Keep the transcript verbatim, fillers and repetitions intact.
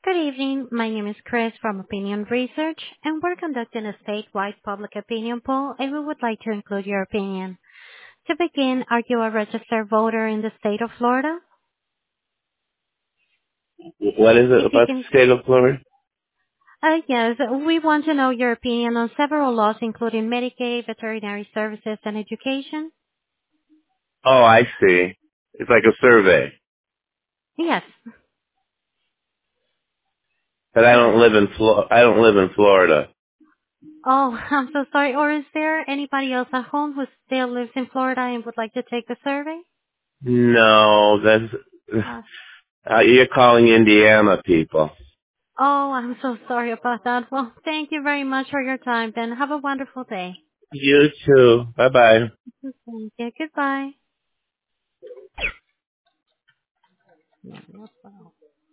Good evening. My name is Chris from Opinion Research, and we're conducting a statewide public opinion poll, and we would like to include your opinion. To begin, are you a registered voter in the state of Florida? What is it If you about the can, state of Florida? uh, yes, we want to know your opinion on several laws, including Medicaid, veterinary services, and education. Oh, I see. It's like a survey. Yes. But I don't Yes. live in Flo- I don't live in Florida. Oh, I'm so sorry. Or is there anybody else at home who still lives in Florida and would like to take the survey? No, that's Uh, uh, you're calling Indiana people. Oh, I'm so sorry about that. Well, thank you very much for your time, then. Have a wonderful day. You too. Bye bye. Thank you. Goodbye.